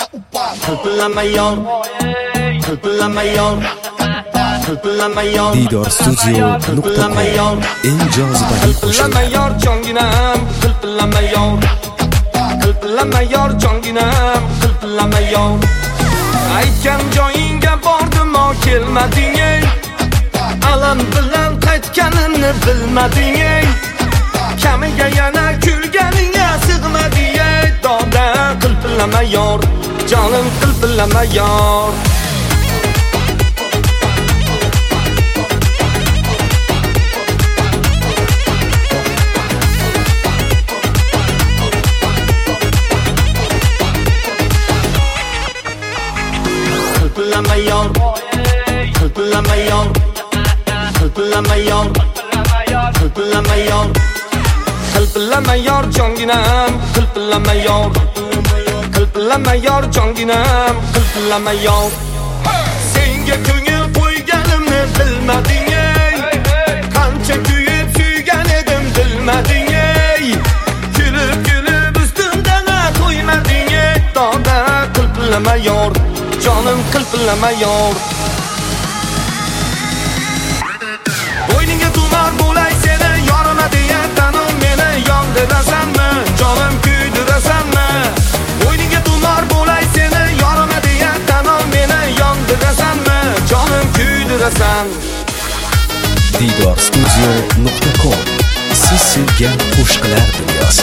Hilpilamayor, hilpilamayor, hilpilamayor. Didorstudio.com eng jozibali qo'shiqlar. Hilpilamayor jonginam, hilpilamayor. Hilpilamayor jonginam, hilpilamayor. Aytgan joyingga bordim-o kelmading ey. Alam bilan qaytganimni bilmading ey. Kamiga yana kulganingga sig'mading ey. Doda hilpilamayor, jonim hilpilamayor. Hilpilamayor, hilpilamayor, hilpilamayor, hilpilamayor, hilpilamayor jonginam, hilpilamayor, hilpilamayor jonginam, hilpilamayor. Senga ko'ngil qo'yganimni bilmading ey. Qancha kuyib suygan edim bilmading ey. Kulib ustimdan qo'ymading ey. Doda hilpilamayor, jonim hilpilamayor. Bo'yningga tumor bo'lay seni yorima deya tanim meni yondirasanmi? Jonim kuydirasanmi? Bo'yningga tumor bo'lay seni yorima deya tanim meni yondirasanmi? Jonim kuydirasan. Didorstudio.com siz sevgan qo'shiqlar dunyosi.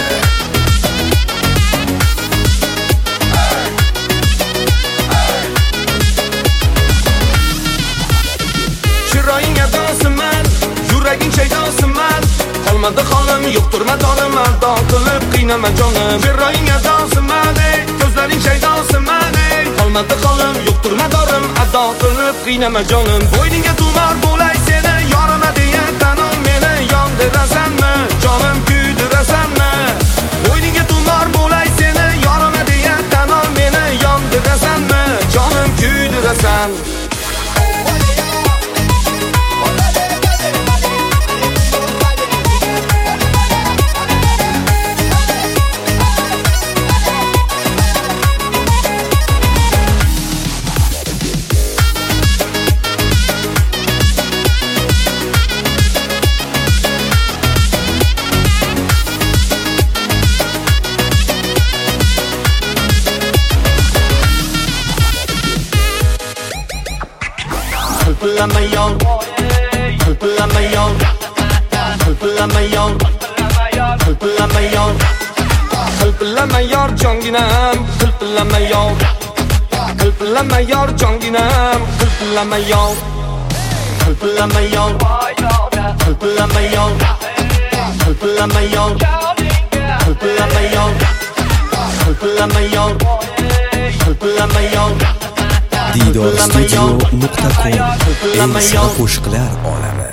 Chiroying adosiman, yuraging shaydosiman. Qolmadi holim, yo'qdir madorim, ado qilib qiynama jonim. Chiroying adosiman, ey, ko'zlaring shaydosiman, ey. Qolmadi holim, yo'qdir madorim, ado qilib qiynama jonim. Bo'yningga tumor bo'lay seni yorima deya tanim meni yondirasanmi? Jonim kuydirasanmi? Bo'yningga tumor bo'lay seni yorima deya tanim meni yondirasanmi? Jonim kuydirasan. Hilpilamayor, hilpilamayor, hilpilamayor, hilpilamayor, hilpilamayor jonginam, hilpilamayor, hilpilamayor jonginam, hilpilamayor, hilpilamayor, hilpilamayor, hilpilamayor, hilpilamayor, hilpilamayor, hilpilamayor. Didorstudio.com eng sara qo'shiqlar olami.